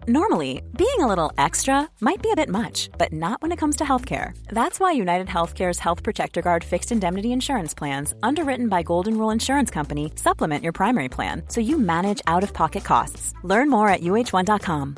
Normally, being a little extra might be a bit much, but not when it comes to healthcare. That's why United Healthcare's Health Protector Guard fixed indemnity insurance plans, underwritten by Golden Rule Insurance Company, supplement your primary plan so you manage out-of-pocket costs. Learn more at uh1.com.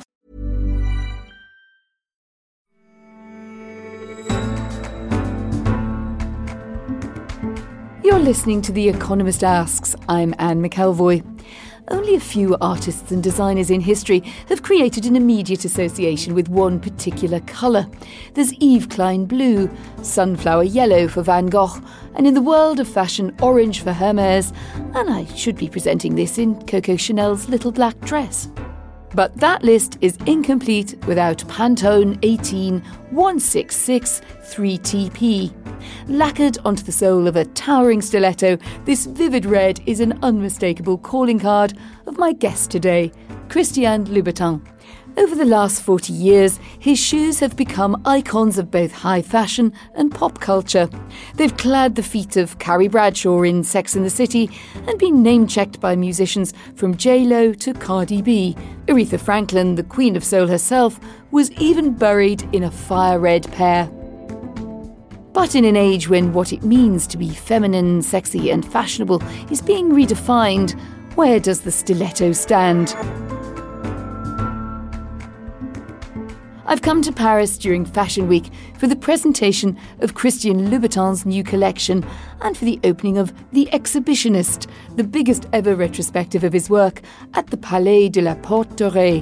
You're listening to The Economist Asks. I'm Anne McElvoy. Only a few artists and designers in history have created an immediate association with one particular colour. There's Yves Klein blue, sunflower yellow for Van Gogh, and in the world of fashion, orange for Hermès, and I should be presenting this in Coco Chanel's little black dress. But that list is incomplete without Pantone 18 166 3TP. Lacquered onto the sole of a towering stiletto, this vivid red is an unmistakable calling card of my guest today, Christian Louboutin. Over the last 40 years, his shoes have become icons of both high fashion and pop culture. They've clad the feet of Carrie Bradshaw in Sex and the City and been name-checked by musicians from J-Lo to Cardi B. Aretha Franklin, the Queen of Soul herself, was even buried in a fire-red pair. But in an age when what it means to be feminine, sexy and fashionable is being redefined, where does the stiletto stand? I've come to Paris during Fashion Week for the presentation of Christian Louboutin's new collection and for the opening of The Exhibitionist, the biggest ever retrospective of his work at the Palais de la Porte Dorée.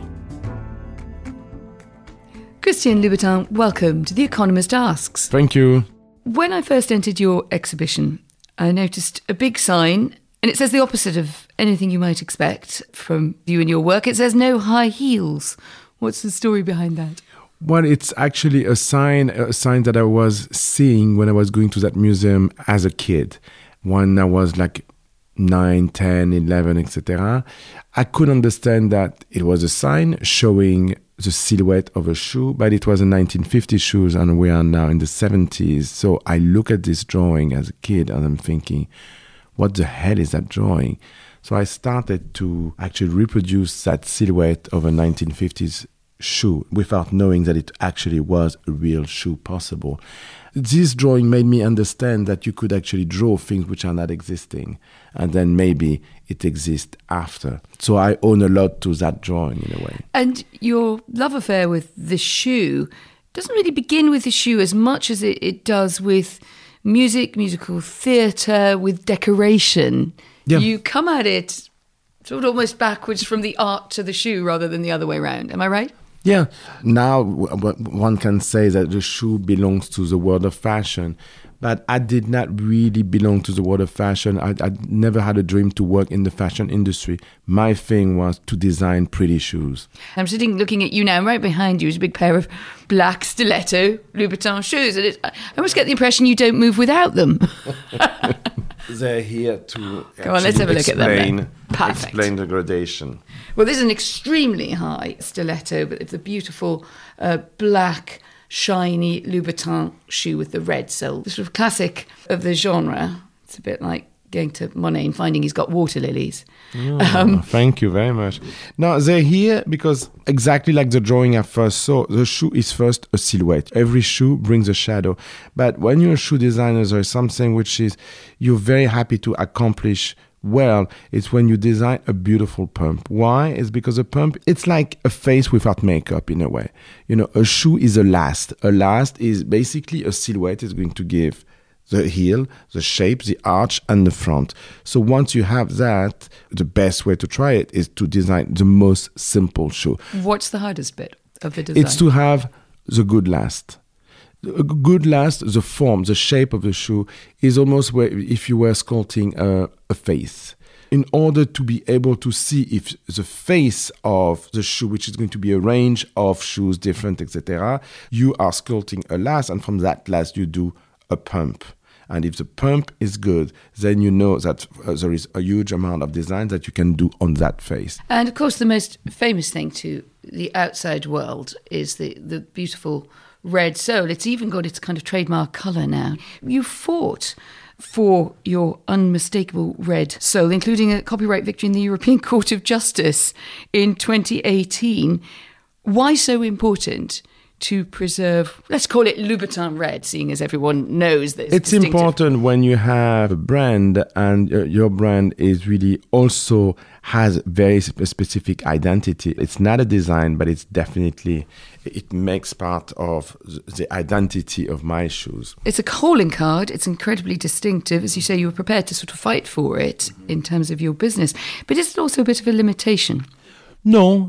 Christian Louboutin, welcome to The Economist Asks. Thank you. When I first entered your exhibition, I noticed a big sign, and it says the opposite of anything you might expect from you and your work. It says no high heels. What's the story behind that? Well, it's actually a sign that I was seeing when I was going to that museum as a kid. When I was like 9, 10, 11, etc. I could understand that it was a sign showing the silhouette of a shoe, but it was a 1950s shoes and we are now in the 70s. So I look at this drawing as a kid and I'm thinking, what the hell is that drawing? So I started to actually reproduce that silhouette of a 1950s shoe without knowing that it actually was a real shoe possible. This drawing made me understand that you could actually draw things which are not existing and then maybe it exists after. So I own a lot to that drawing in a way. And your love affair with the shoe doesn't really begin with the shoe as much as it does with music, musical theatre, with decoration. Yeah. You come at it sort of almost backwards from the art to the shoe rather than the other way around. Am I right? Yeah. Now one can say that the shoe belongs to the world of fashion, but I did not really belong to the world of fashion. I never had a dream to work in the fashion industry. My thing was to design pretty shoes. I'm sitting looking at you now, and right behind you is a big pair of black stiletto Louboutin shoes. And I almost get the impression you don't move without them. They're here to go on, let's have a look at them. Explain the gradation. Well, this is an extremely high stiletto, but it's a beautiful black, shiny Louboutin shoe with the red sole. The sort of classic of the genre. It's a bit like going to Monet and finding he's got water lilies. Thank you very much. Now, they're here because exactly like the drawing I first saw, the shoe is first a silhouette. Every shoe brings a shadow. But when you're a shoe designer, there's something which is you're very happy to accomplish well. It's when you design a beautiful pump. Why? It's because a pump, it's like a face without makeup in a way. You know, a shoe is a last. A last is basically a silhouette. It's going to give the heel, the shape, the arch, and the front. So once you have that, the best way to try it is to design the most simple shoe. What's the hardest bit of the design? It's to have the good last. A good last, the form, the shape of the shoe is almost where if you were sculpting a face. In order to be able to see if the face of the shoe, which is going to be a range of shoes, different, etc., you are sculpting a last, and from that last you do a pump. And if the pump is good, then you know that there is a huge amount of design that you can do on that face. And of course, the most famous thing to the outside world is the beautiful red sole. It's even got its kind of trademark colour now. You fought for your unmistakable red sole, including a copyright victory in the European Court of Justice in 2018. Why so important to preserve, let's call it Louboutin red, seeing as everyone knows that it's important when you have a brand and your brand is really also has very specific identity. It's not a design, but it's definitely, it makes part of the identity of my shoes. It's a calling card. It's incredibly distinctive. As you say, you were prepared to sort of fight for it in terms of your business. But is it also a bit of a limitation? No,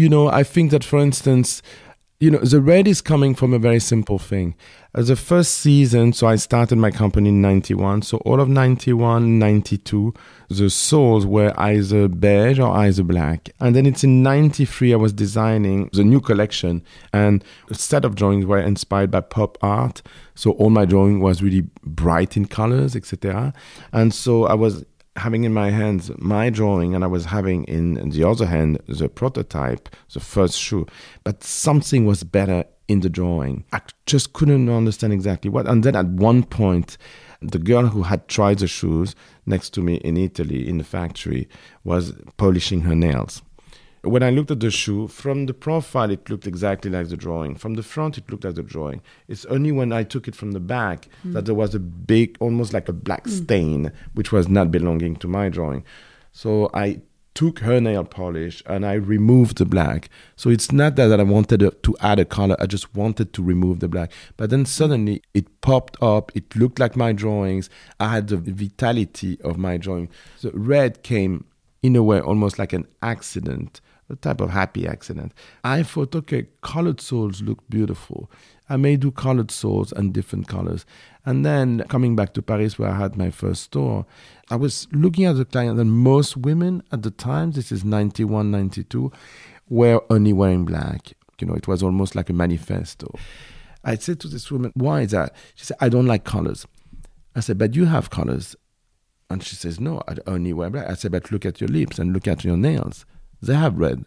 I think that, for instance, the red is coming from a very simple thing. The first season, so I started my company in 91. So all of 91, 92, the soles were either beige or either black. And then it's in 93 I was designing the new collection. And a set of drawings were inspired by pop art. So all my drawing was really bright in colors, etc. And so I was having in my hands my drawing, and I was having in the other hand the prototype, the first shoe. But something was better in the drawing. I just couldn't understand exactly what. And then at one point, the girl who had tried the shoes next to me in Italy in the factory was polishing her nails. When I looked at the shoe, from the profile, it looked exactly like the drawing. From the front, it looked like the drawing. It's only when I took it from the back that there was a big, almost like a black stain, which was not belonging to my drawing. So I took her nail polish and I removed the black. So it's not that I wanted to add a color. I just wanted to remove the black. But then suddenly it popped up. It looked like my drawings. I had the vitality of my drawing. So red came in a way almost like an accident, a type of happy accident. I thought, okay, colored soles look beautiful. I may do colored soles and different colors. And then coming back to Paris where I had my first store, I was looking at the client, and most women at the time, this is 91, 92, were only wearing black. It was almost like a manifesto. I said to this woman, why is that? She said, I don't like colors. I said, but you have colors. And she says, no, I only wear black. I said, but look at your lips and look at your nails. They have red.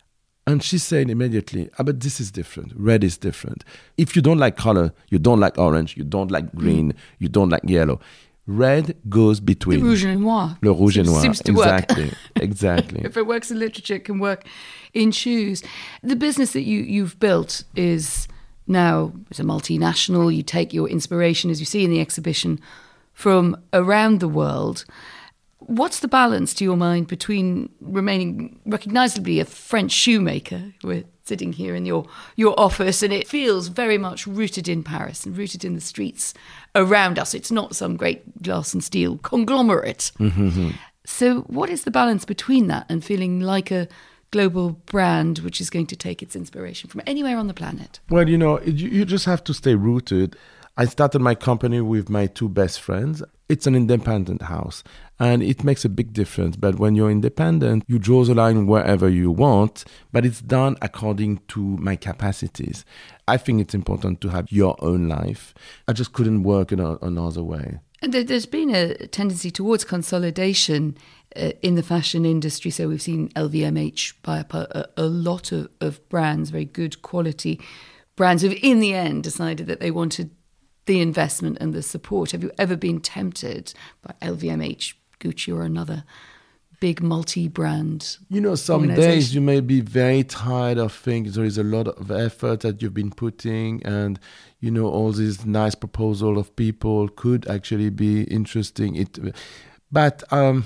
And she said immediately, but this is different. Red is different. If you don't like color, you don't like orange, you don't like green, you don't like yellow. Red goes between. The rouge et noir. Le rouge et noir. Seems to exactly. work. Exactly. If it works in literature, it can work in shoes. The business that you've built is now, it's a multinational. You take your inspiration, as you see in the exhibition, from around the world. What's the balance, to your mind, between remaining recognisably a French shoemaker? We're sitting here in your office, and it feels very much rooted in Paris and rooted in the streets around us. It's not some great glass and steel conglomerate. Mm-hmm. So what is the balance between that and feeling like a global brand which is going to take its inspiration from anywhere on the planet? Well, you just have to stay rooted. I started my company with my two best friends. It's an independent house, and it makes a big difference. But when you're independent, you draw the line wherever you want, but it's done according to my capacities. I think it's important to have your own life. I just couldn't work in another way. And there's been a tendency towards consolidation in the fashion industry. So we've seen LVMH buy up a lot of brands, very good quality brands, who in the end decided that they wanted the investment and the support. Have you ever been tempted by LVMH, Gucci, or another big multi-brand some days you may be very tired of things. There is a lot of effort that you've been putting, and all these nice proposals of people could actually be interesting. But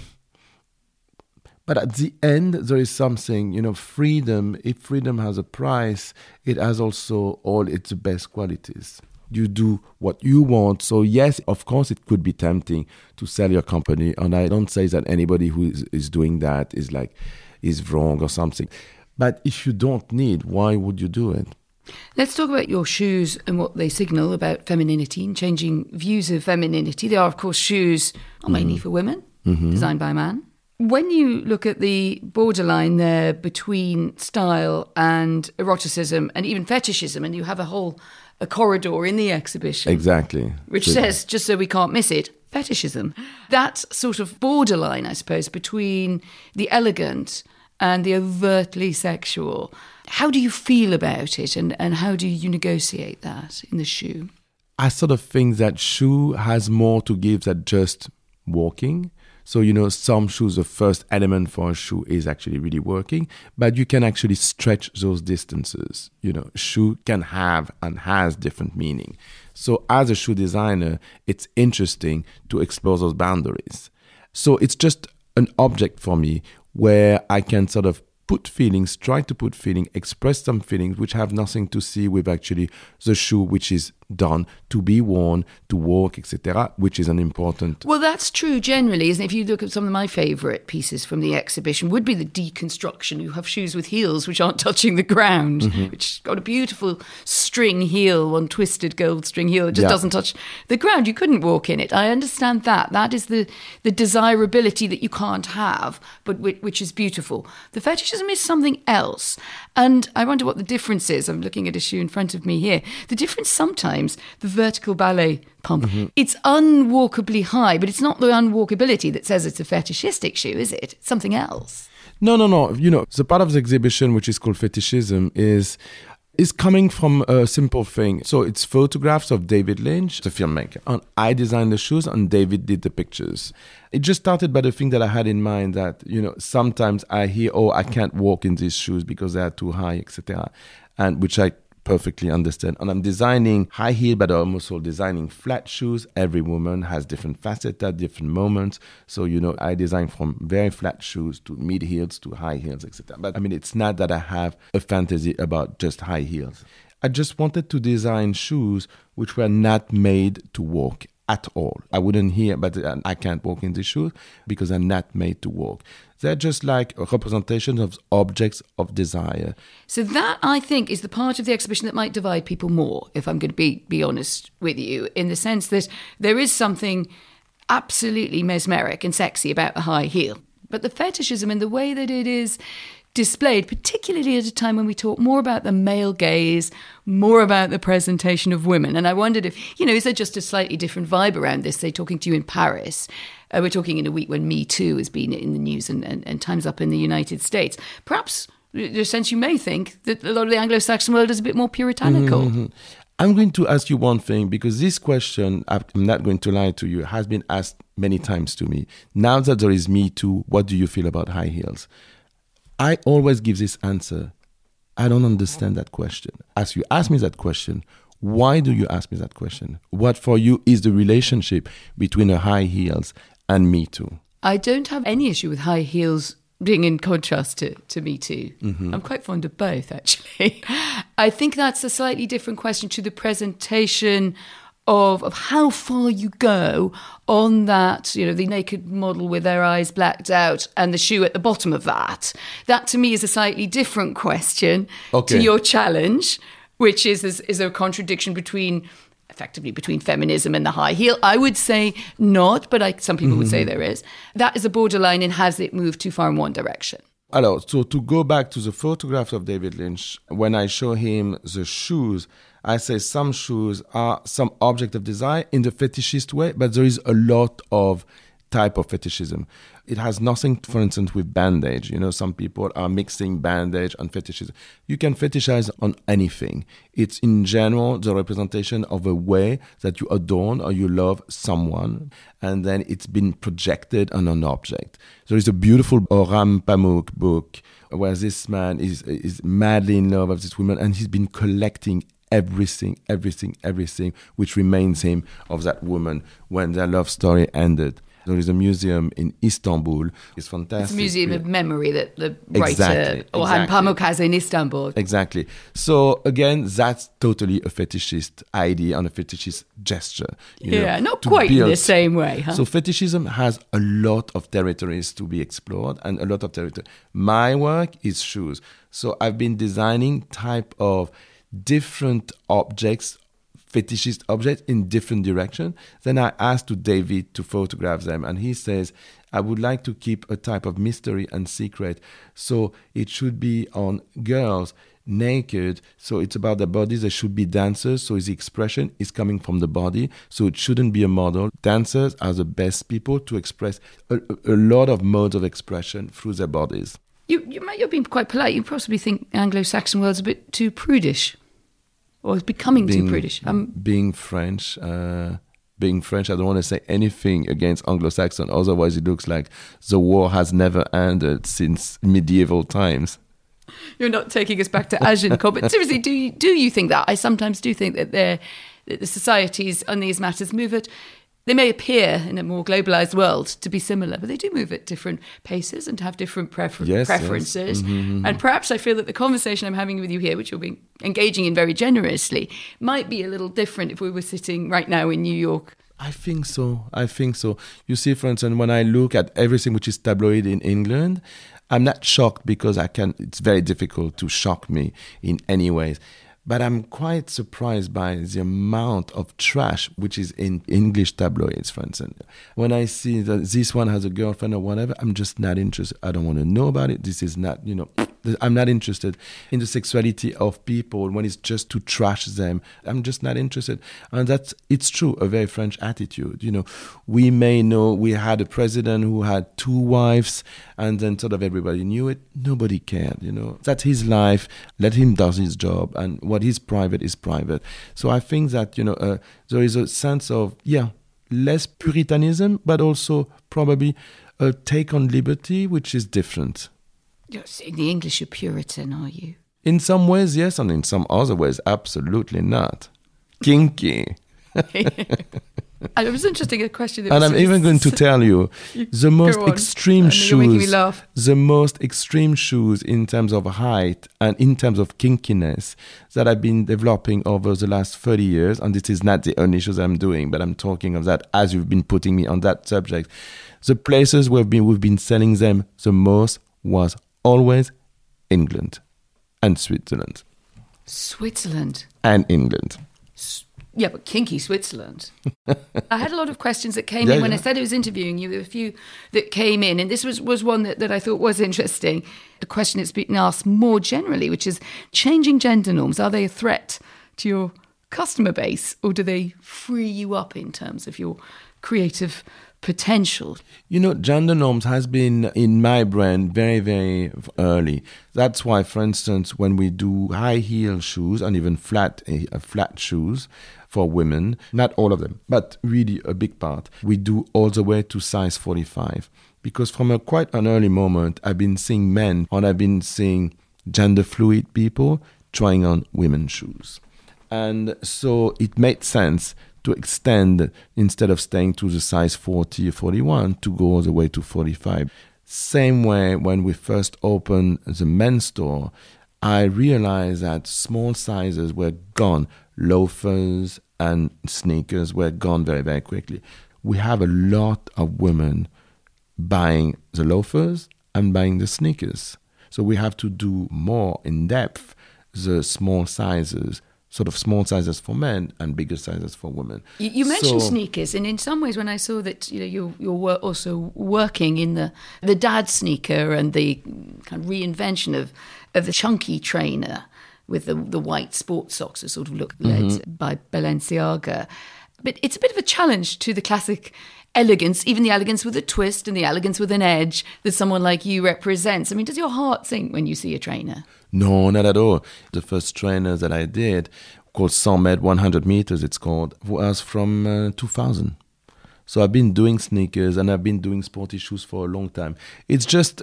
at the end, there is something, freedom. If freedom has a price, it has also all its best qualities. You do what you want. So yes, of course, it could be tempting to sell your company. And I don't say that anybody who is doing that is wrong or something. But if you don't need, why would you do it? Let's talk about your shoes and what they signal about femininity and changing views of femininity. They are, of course, shoes not mainly for women, designed by a man. When you look at the borderline there between style and eroticism and even fetishism, and you have a corridor in the exhibition. Exactly. Which says, just so we can't miss it, fetishism. That sort of borderline, I suppose, between the elegant and the overtly sexual. How do you feel about it, and how do you negotiate that in the shoe? I sort of think that shoe has more to give than just walking. So, some shoes, the first element for a shoe is actually really working, but you can actually stretch those distances. Shoe can have and has different meaning. So as a shoe designer, it's interesting to explore those boundaries. So it's just an object for me where I can sort of try to put feeling, express some feelings which have nothing to see with actually the shoe which is done to be worn, to walk, etc., which is an important... Well, that's true generally, isn't it? If you look at some of my favourite pieces from the exhibition, would be the deconstruction. You have shoes with heels which aren't touching the ground, which got a beautiful string heel, one twisted gold string heel. It just doesn't touch the ground. You couldn't walk in it. I understand that. That is the desirability that you can't have, but which is beautiful. The fetishism is something else. And I wonder what the difference is. I'm looking at a shoe in front of me here. The difference sometimes, the vertical ballet pump, it's unwalkably high, but it's not the unwalkability that says it's a fetishistic shoe, is it? It's something else. No. The part of the exhibition which is called fetishism is coming from a simple thing. So it's photographs of David Lynch, the filmmaker. And I designed the shoes and David did the pictures. It just started by the thing that I had in mind that, sometimes I hear, I can't walk in these shoes because they are too high, etc. And which I perfectly understand. And I'm designing high heel, but I'm also designing flat shoes. Every woman has different facets at different moments. So, I design from very flat shoes to mid heels to high heels, etc. But it's not that I have a fantasy about just high heels. I just wanted to design shoes which were not made to walk at all. I wouldn't hear, but I can't walk in these shoes because they're not made to walk. They're just like a representation of objects of desire. So that, I think, is the part of the exhibition that might divide people more, if I'm going to be honest with you, in the sense that there is something absolutely mesmeric and sexy about a high heel. But the fetishism and the way that it is displayed, particularly at a time when we talk more about the male gaze, more about the presentation of women. And I wondered if, is there just a slightly different vibe around this, say, talking to you in Paris? We're talking in a week when Me Too has been in the news and Time's Up in the United States. Perhaps, in a sense, you may think that a lot of the Anglo-Saxon world is a bit more puritanical. I'm going to ask you one thing, because this question, I'm not going to lie to you, has been asked many times to me. Now that there is Me Too, what do you feel about high heels? I always give this answer. I don't understand that question. As you ask me that question, why do you ask me that question? What for you is the relationship between a high heels and Me Too? I don't have any issue with high heels being in contrast to Me Too. I'm quite fond of both, actually. I think that's a slightly different question to the presentation of how far you go on that, the naked model with their eyes blacked out and the shoe at the bottom of that. That to me is a slightly different question to your challenge, which is there a contradiction between feminism and the high heel? I would say not, but some people would say there is. That is a borderline, and has it moved too far in one direction? So to go back to the photographs of David Lynch, when I show him the shoes, I say some shoes are some object of desire in the fetishist way, but there is a lot of type of fetishism. It has nothing, for instance, with bandage. Some people are mixing bandage and fetishism. You can fetishize on anything. It's in general the representation of a way that you adorn or you love someone, and then it's been projected on an object. There is a beautiful Oram Pamuk book where this man is madly in love with this woman, and he's been collecting everything which remains him of that woman when their love story ended. There is a museum in Istanbul. It's fantastic. It's a museum of memory that the writer Orhan Pamuk has in Istanbul. Exactly. So again, that's totally a fetishist idea and a fetishist gesture. Not quite in the same way. Huh? So fetishism has a lot of territories to be explored and a lot of territory. My work is shoes. So I've been designing type of different objects, fetishist objects in different directions. Then I asked to David to photograph them, and he says, I would like to keep a type of mystery and secret. So it should be on girls naked. So it's about their bodies. They should be dancers. So the expression is coming from the body. So it shouldn't be a model. Dancers are the best people to express a lot of modes of expression through their bodies. You're being quite polite. You possibly think Anglo-Saxon world's a bit too prudish. Or becoming too prudish. Being French, being French, I don't want to say anything against Anglo-Saxon. Otherwise, it looks like the war has never ended since medieval times. You're not taking us back to Agincourt, but seriously, do you think that? I sometimes do think that the societies on these matters move at, they may appear in a more globalised world to be similar, but they do move at different paces and have different preferences. Yes. Mm-hmm. And perhaps I feel that the conversation I'm having with you here, which you'll be engaging in very generously, might be a little different if we were sitting right now in New York. I think so. You see, for instance, when I look at everything which is tabloid in England, I'm not shocked because it's very difficult to shock me in any ways. But I'm quite surprised by the amount of trash which is in English tabloids, for instance. When I see that this one has a girlfriend or whatever, I'm just not interested. I don't want to know about it. This is not, I'm not interested in the sexuality of people when it's just to trash them. I'm just not interested. And it's true, a very French attitude. We may know we had a president who had 2 wives and then sort of everybody knew it. Nobody cared, That's his life. Let him do his job. And what is private is private. So I think that, there is a sense of, less puritanism, but also probably a take on liberty, which is different. In the English, you're Puritan, are you? In some ways, yes, and in some other ways, absolutely not. Kinky. And it was interesting, a question. And I'm even going to tell you, the most extreme shoes, in terms of height and in terms of kinkiness that I've been developing over the last 30 years, and this is not the only shoes I'm doing, but I'm talking of that as you've been putting me on that subject. The places where we've been selling them the most was always England and Switzerland. Switzerland? And England. Yeah, but kinky Switzerland. I had a lot of questions that came in when I said I was interviewing you. There were a few that came in, and this was one that I thought was interesting. The question that's been asked more generally, which is changing gender norms. Are they a threat to your customer base, or do they free you up in terms of your creative potential? Gender norms has been in my brand very, very early. That's why, for instance, when we do high heel shoes and even flat shoes for women, not all of them, but really a big part, we do all the way to size 45. Because from quite an early moment, I've been seeing men and I've been seeing gender fluid people trying on women's shoes. And so it made sense to extend, instead of staying to the size 40 or 41, to go all the way to 45. Same way, when we first opened the men's store, I realized that small sizes were gone. Loafers and sneakers were gone very, very quickly. We have a lot of women buying the loafers and buying the sneakers. So we have to do more in depth the small sizes, sort of small sizes for men and bigger sizes for women. You mentioned sneakers, and in some ways when I saw that you're also working in the dad sneaker and the kind of reinvention of the chunky trainer with the white sports socks that sort of look led by Balenciaga. But it's a bit of a challenge to the classic elegance, even the elegance with a twist and the elegance with an edge that someone like you represents. I mean, does your heart sink when you see a trainer? No, not at all. The first trainer that I did, called 100 mètres, 100 meters, it's called, was from 2000. So I've been doing sneakers and I've been doing sporty shoes for a long time. It's just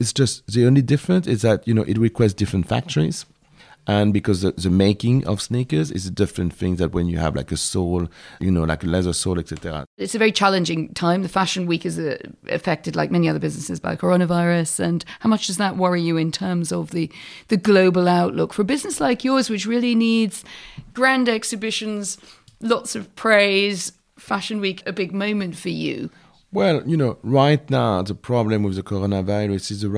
the only difference is that, it requires different factories. And because the making of sneakers is a different thing than when you have like a sole, like a leather sole, etc. It's a very challenging time. The fashion week is affected, like many other businesses, by coronavirus. And how much does that worry you in terms of the global outlook for a business like yours, which really needs grand exhibitions, lots of praise? Fashion week, a big moment for you. Well, right now the problem with the coronavirus is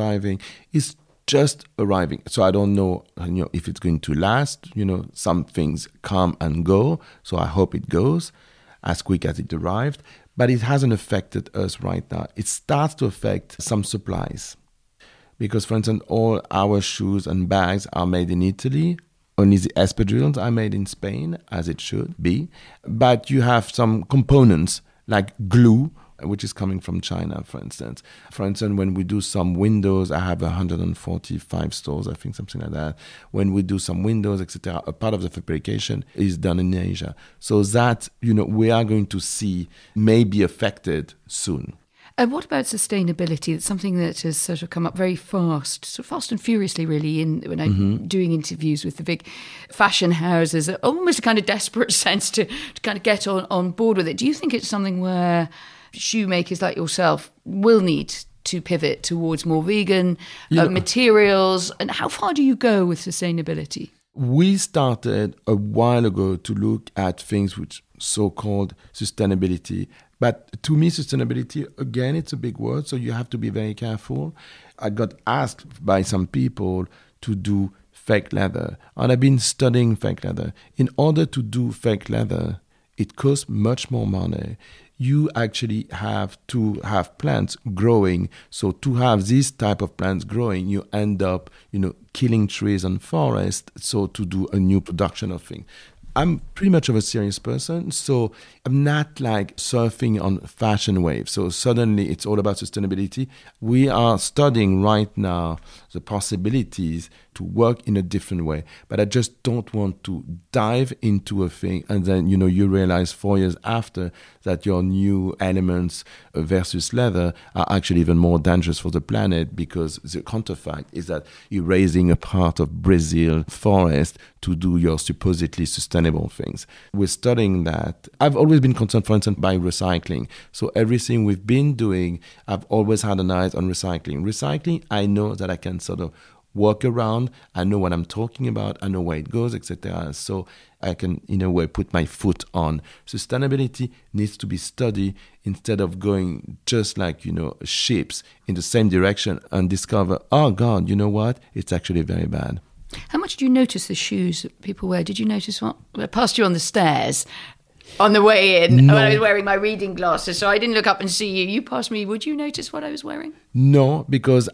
just arriving. So I don't know, if it's going to last. Some things come and go. So I hope it goes as quick as it arrived. But it hasn't affected us right now. It starts to affect some supplies. Because, for instance, all our shoes and bags are made in Italy. Only the espadrilles are made in Spain, as it should be. But you have some components like glue which is coming from China, for instance. For instance, when we do some windows, I have 145 stores, I think, something like that. When we do some windows, etc., a part of the fabrication is done in Asia. So that, we are going to see may be affected soon. And what about sustainability? It's something that has sort of come up very fast, so fast and furiously, really, when I'm doing interviews with the big fashion houses, almost a kind of desperate sense to kind of get on board with it. Do you think it's something where shoemakers like yourself will need to pivot towards more vegan materials? And how far do you go with sustainability? We started a while ago to look at things which so-called sustainability. But to me, sustainability, again, it's a big word, so you have to be very careful. I got asked by some people to do fake leather, and I've been studying fake leather. In order to do fake leather, it costs much more money. You actually have to have plants growing. So to have this type of plants growing, you end up, killing trees and forests, so to do a new production of things. I'm pretty much of a serious person, so I'm not like surfing on fashion waves. So suddenly it's all about sustainability. We are studying right now the possibilities to work in a different way. But I just don't want to dive into a thing and then, you realize 4 years after that your new elements versus leather are actually even more dangerous for the planet, because the counterfact is that you're raising a part of Brazil forest to do your supposedly sustainable things. We're studying that. I've always been concerned, for instance, by recycling. So everything we've been doing, I've always had an eye on recycling. Recycling, I know that I can sort of work around. I know what I'm talking about. I know where it goes, etc. So I can, in a way, put my foot on. Sustainability needs to be studied instead of going just like, ships in the same direction and discover, oh God, you know what? It's actually very bad. How much do you notice the shoes that people wear? Did you notice what? I passed you on the stairs on the way in when I was wearing my reading glasses, so I didn't look up and see you. You passed me. Would you notice what I was wearing? No, because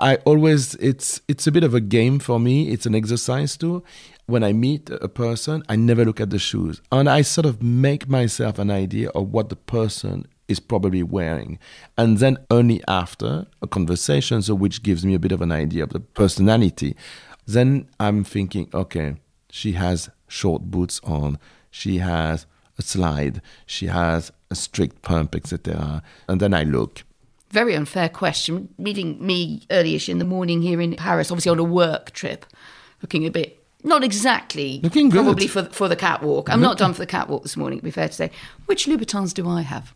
it's a bit of a game for me. It's an exercise too. When I meet a person, I never look at the shoes. And I sort of make myself an idea of what the person is probably wearing. And then only after a conversation, so which gives me a bit of an idea of the personality, then I'm thinking, okay, she has short boots on, she has a slide, she has a strict pump, etc. And then I look. Very unfair question. Meeting me early-ish in the morning here in Paris, obviously on a work trip, looking a bit, not exactly, looking good. Probably for the catwalk. I'm not done for the catwalk this morning, to be fair to say. Which Louboutins do I have?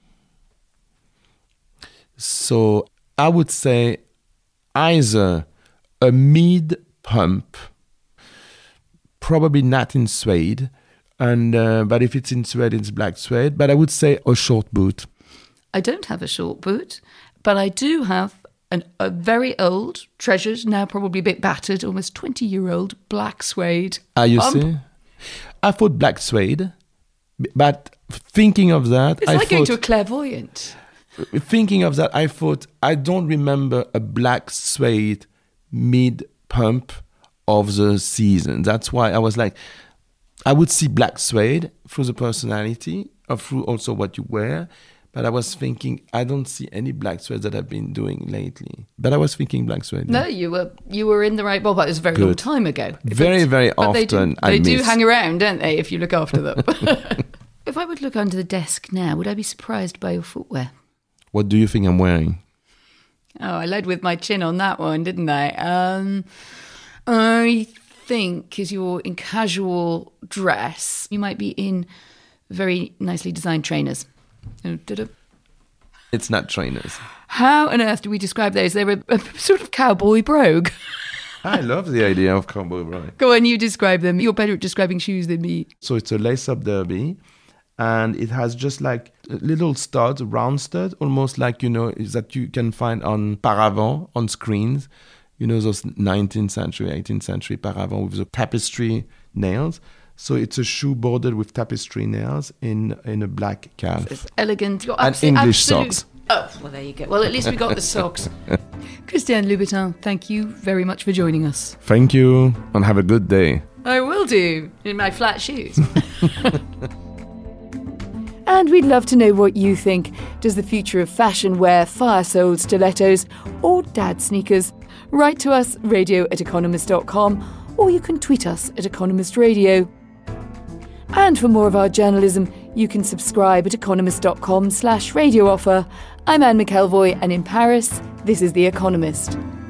So I would say either a mid-pump, probably not in suede, and but if it's in suede, it's black suede. But I would say a short boot. I don't have a short boot, but I do have a very old, treasured, now probably a bit battered, almost 20-year-old black suede. You see? I thought black suede, but thinking of that... It's like going to a clairvoyant. Thinking of that, I thought, I don't remember a black suede mid-pump of the season. That's why I was like, I would see black suede through the personality, or through also what you wear. But I was thinking, I don't see any black suede that I've been doing lately. But I was thinking black suede. No, you were in the right ballpark. It was a very long time ago. Very often they do hang around, don't they, if you look after them. If I would look under the desk now, would I be surprised by your footwear? What do you think I'm wearing? Oh, I led with my chin on that one, didn't I? I think, because you're in casual dress, you might be in very nicely designed trainers. It's not trainers. How on earth do we describe those? They're a sort of cowboy brogue. I love the idea of cowboy brogue. Go on, you describe them. You're better at describing shoes than me. So it's a lace-up derby, and it has just like little studs, round studs, almost like, that you can find on paravent, on screens. Those 19th century, 18th century paravent with the tapestry nails. So it's a shoe bordered with tapestry nails in a black calf. It's elegant. And English socks. Oh, well, there you go. Well, at least we got the socks. Christiane Louboutin, thank you very much for joining us. Thank you, and have a good day. I will do, in my flat shoes. And we'd love to know what you think. Does the future of fashion wear fire-soled stilettos or dad sneakers? Write to us, radio@economist.com, or you can tweet us at Economist Radio. And for more of our journalism, you can subscribe at economist.com/radio offer. I'm Anne McElvoy, and in Paris, this is The Economist.